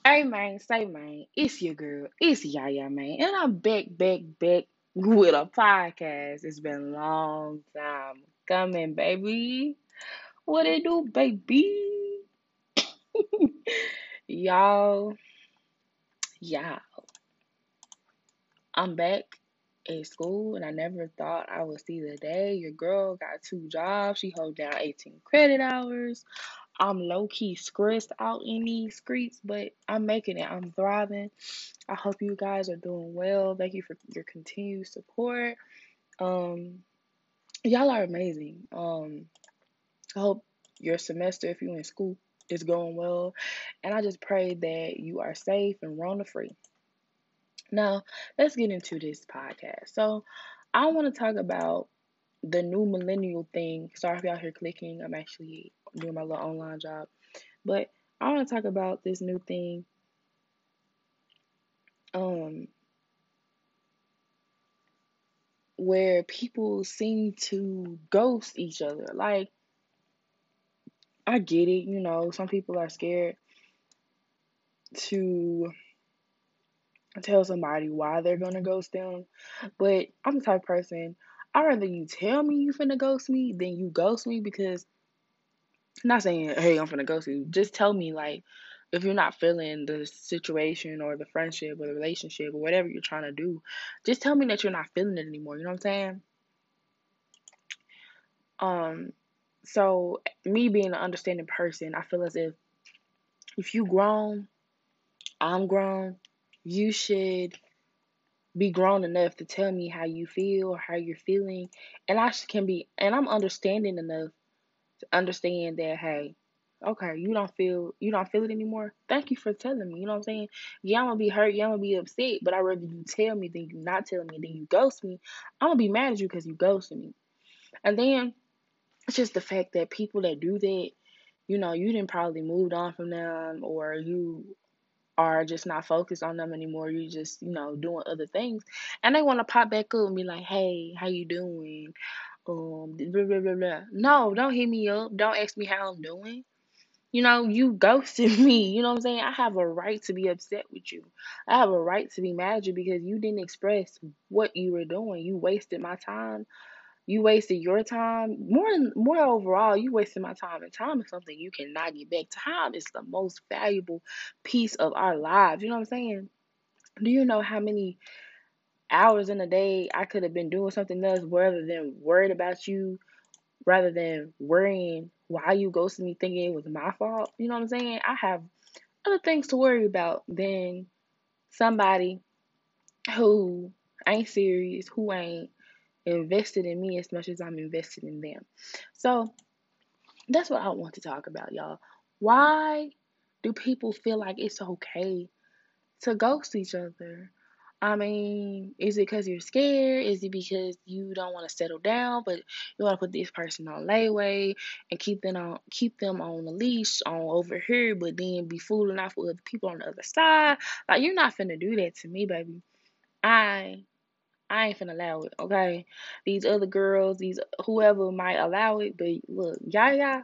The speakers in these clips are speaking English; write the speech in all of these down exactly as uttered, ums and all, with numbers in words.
Hey man, say man, it's your girl, it's Yaya man, and I'm back, back, back with a podcast. It's been a long time coming, baby. What it do, baby? Y'all, yeah, I'm back at school, and I never thought I would see the day. Your girl got two jobs. She hold down eighteen credit hours. I'm low key stressed out in these streets, but I'm making it. I'm thriving. I hope you guys are doing well. Thank you for your continued support. Um, y'all are amazing. Um, I hope your semester, if you're in school, is going well. And I just pray that you are safe and Rona free. Now, let's get into this podcast. So, I want to talk about the new millennial thing. Sorry if y'all here clicking. I'm actually doing my little online job. But I want to talk about this new thing. Um, where people seem to ghost each other. Like, I get it, you know, some people are scared to tell somebody why they're gonna ghost them. But I'm the type of person, I'd rather you tell me you finna ghost me than you ghost me because I'm not saying, hey, I'm finna ghost you. Just tell me like if you're not feeling the situation or the friendship or the relationship or whatever you're trying to do, just tell me that you're not feeling it anymore. You know what I'm saying? Um, so me being an understanding person, I feel as if if you grown, I'm grown, you should be grown enough to tell me how you feel or how you're feeling. And I can be, and I'm understanding enough to understand that, hey, okay, you don't feel, you don't feel it anymore. Thank you for telling me. You know what I'm saying? Yeah, I'm gonna be hurt. Yeah, I'm gonna be upset. But I'd rather you tell me than you not tell me, than you ghost me. I'm gonna be mad at you because you ghosted me. And then it's just the fact that people that do that, you know, you didn't probably moved on from them or you are just not focused on them anymore. You just, you know, doing other things. And they want to pop back up and be like, hey, how you doing? Um, blah, blah, blah, blah. No, don't hit me up. Don't ask me how I'm doing. You know, you ghosted me. You know what I'm saying? I have a right to be upset with you. I have a right to be mad at you because you didn't express what you were doing. You wasted my time. You wasted your time. More more overall, you wasted my time. And time is something you cannot get back. Time is the most valuable piece of our lives. You know what I'm saying? Do you know how many hours in a day I could have been doing something else rather than worried about you, rather than worrying why you ghosted me thinking it was my fault? You know what I'm saying? I have other things to worry about than somebody who ain't serious, who ain't invested in me as much as I'm invested in them. So that's what I want to talk about, y'all. Why do people feel like it's okay to ghost each other? I mean, is it because you're scared? Is it because you don't want to settle down, but you want to put this person on layaway and keep them on keep them on the leash on over here, but then be fooling off with other people on the other side? Like you're not finna do that to me, baby. I I ain't finna allow it, okay? These other girls, these whoever might allow it, but look, Yaya,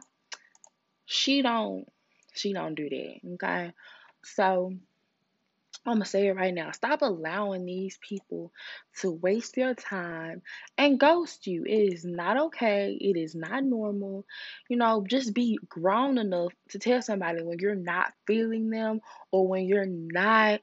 she don't she don't do that, okay? So I'm gonna say it right now. Stop allowing these people to waste your time and ghost you. It is not okay. It is not normal. You know, just be grown enough to tell somebody when you're not feeling them or when you're not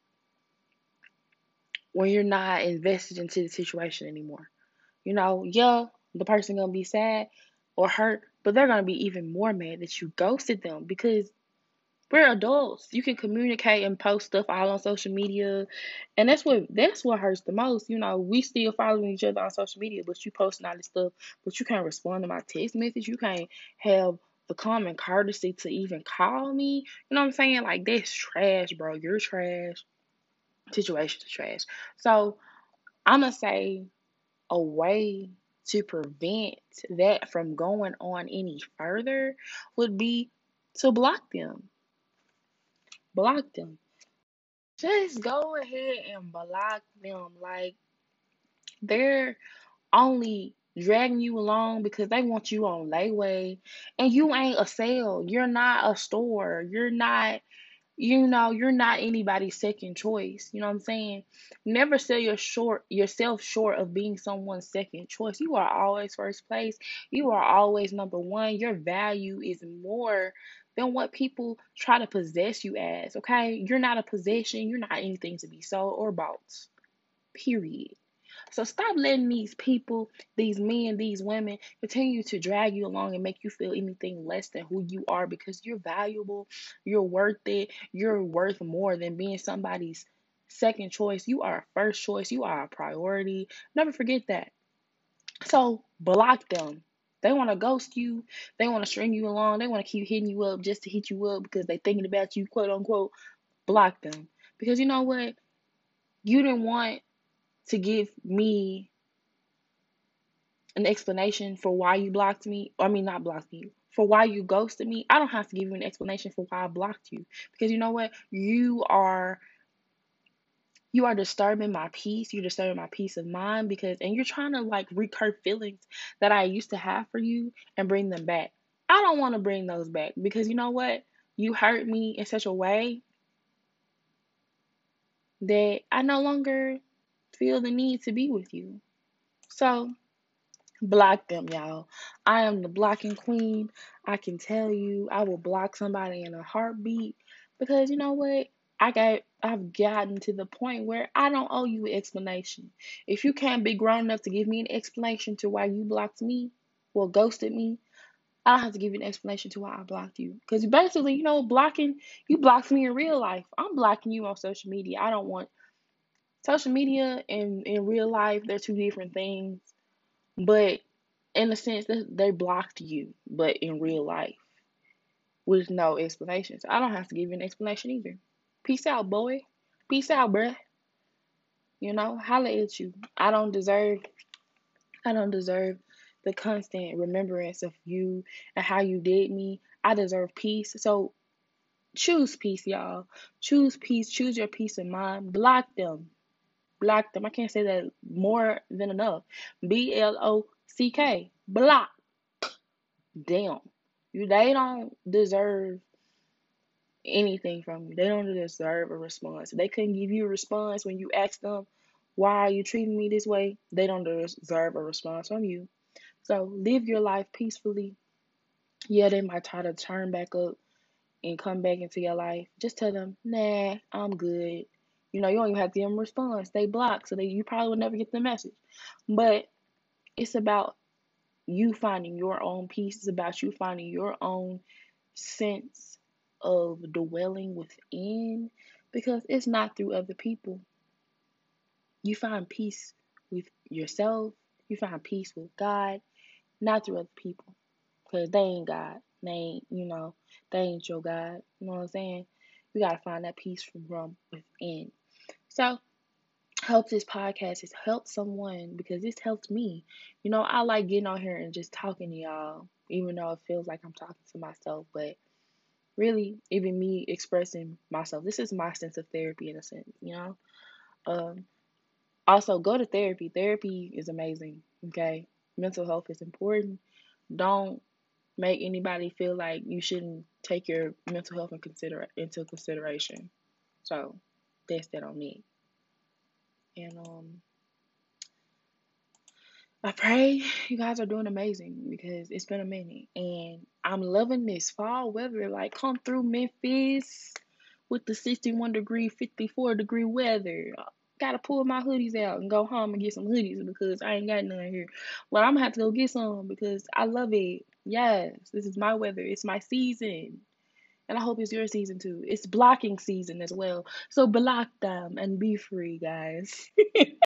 when you're not invested into the situation anymore. You know, yeah, the person gonna be sad or hurt, but they're gonna be even more mad that you ghosted them because we're adults. You can communicate and post stuff all on social media, and that's what that's what hurts the most. You know, we still following each other on social media, but you posting all this stuff, but you can't respond to my text message. You can't have the common courtesy to even call me. You know what I'm saying? Like that's trash, bro. You're trash. Situation's trash. So I'm gonna say a way to prevent that from going on any further would be to block them. Block them. Just go ahead and block them. Like they're only dragging you along because they want you on layaway and you ain't a sale. You're not a store. You're not You know, you're not anybody's second choice. You know what I'm saying? Never sell your short yourself short of being someone's second choice. You are always first place. You are always number one. Your value is more than what people try to possess you as. Okay? You're not a possession. You're not anything to be sold or bought. Period. So stop letting these people, these men, these women continue to drag you along and make you feel anything less than who you are, because you're valuable, you're worth it, you're worth more than being somebody's second choice. You are a first choice, you are a priority. Never forget that. So block them. They want to ghost you, they want to string you along, they want to keep hitting you up just to hit you up because they thinking about you, quote unquote. Block them. Because you know what? You didn't want to give me an explanation for why you blocked me. I mean, not blocked me, for why you ghosted me. I don't have to give you an explanation for why I blocked you, because you know what? You are you are disturbing my peace. You're disturbing my peace of mind, because and you're trying to like recur feelings that I used to have for you and bring them back. I don't want to bring those back, because you know what? You hurt me in such a way that I no longer feel the need to be with you. So block them, y'all. I am the blocking queen. I can tell you, I will block somebody in a heartbeat, because you know what? I got I've gotten to the point where I don't owe you an explanation. If you can't be grown enough to give me an explanation to why you blocked me, well, ghosted me, I don't have to give you an explanation to why I blocked you. Because basically, you know, blocking, you blocked me in real life. I'm blocking you on social media. I don't want social media and in real life, they're two different things. But in the sense that they blocked you, but in real life with no explanation. So I don't have to give you an explanation either. Peace out, boy. Peace out, bruh. You know, holla at you. I don't deserve I don't deserve the constant remembrance of you and how you did me. I deserve peace. So choose peace, y'all. Choose peace. Choose your peace of mind. Block them. Block them. I can't say that more than enough. B L O C K. Block. Damn. You they don't deserve anything from you. They don't deserve a response. If they couldn't give you a response when you asked them, why are you treating me this way? They don't deserve a response from you. So live your life peacefully. Yeah, they might try to turn back up and come back into your life. Just tell them, nah, I'm good. You know, you don't even have to give them a response. They block, so they you probably will never get the message. But it's about you finding your own peace. It's about you finding your own sense of dwelling within, because it's not through other people. You find peace with yourself, you find peace with God, not through other people, because they ain't God. They ain't, you know, they ain't your God. You know what I'm saying? You got to find that peace from, from within. So, hope this podcast has helped someone, because this helped me. You know, I like getting on here and just talking to y'all, even though it feels like I'm talking to myself, but really, even me expressing myself, this is my sense of therapy in a sense, you know. Um, Also, go to therapy. Therapy is amazing. Okay, mental health is important. Don't make anybody feel like you shouldn't take your mental health in consider into consideration. So that's that on me. And um, I pray you guys are doing amazing, because it's been a minute and I'm loving this fall weather. Like, come through Memphis with the sixty-one degree, fifty-four degree weather. Gotta pull my hoodies out and go home and get some hoodies, because I ain't got none here. Well, I'm gonna have to go get some, because I love it. Yes, this is my weather. It's my season. And I hope it's your season too. It's blocking season as well. So block them and be free, guys.